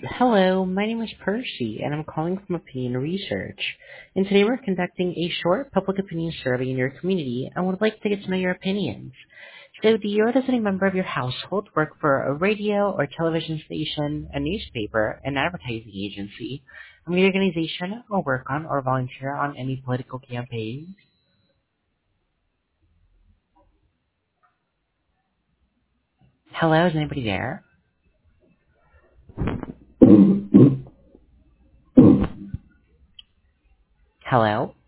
Hello, my name is Percy, and I'm calling from Opinion Research. And today we're conducting a short public opinion survey in your community and would like to get to know your opinions. So do you or does any member of your household work for a radio or television station, a newspaper, an advertising agency, a media organization, or work on or volunteer on any political campaigns? Hello, is anybody there? Hello?